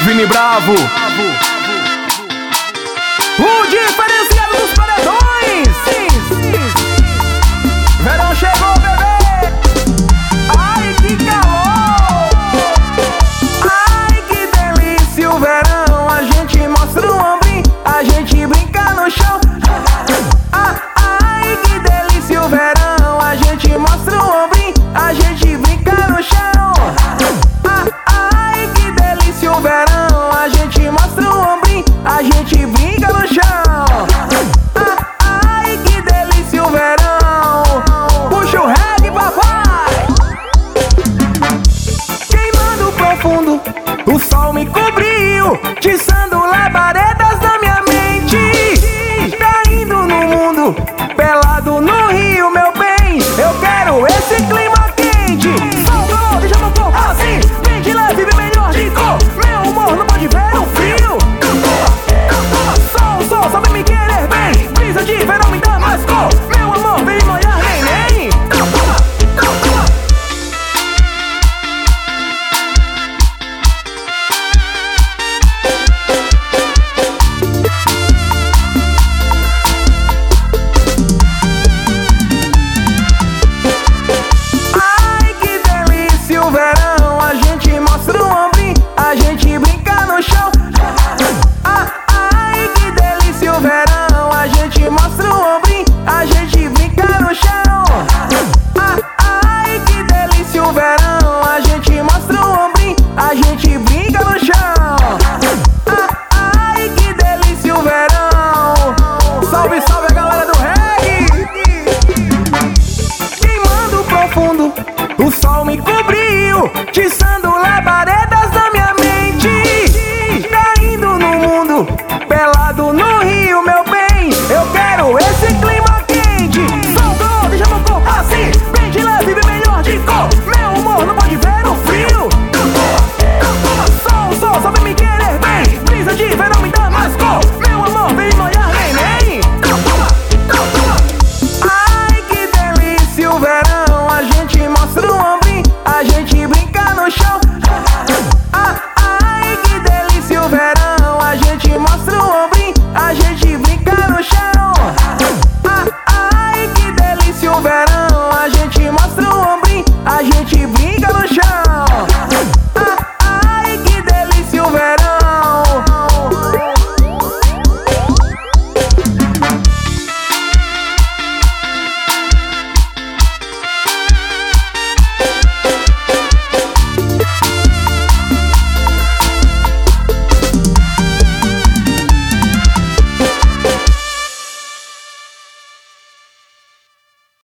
Vini Bravo, o diferenciado dos paredões. Verão chegou, bebê. Ai, que calor. Ai, que delícia o verão. A gente mostra o ombrinho, a gente brinca no chão. Ai, que delícia o verão. A gente mostra o ombrinho, a gente brinca no chão. Ai, que delícia o verão. A gente mostra o ombrinho, a gente brinca no chão. Ai, que delícia o verão. Puxa o reggae, papai. Queimando profundo, o sol me cobriu de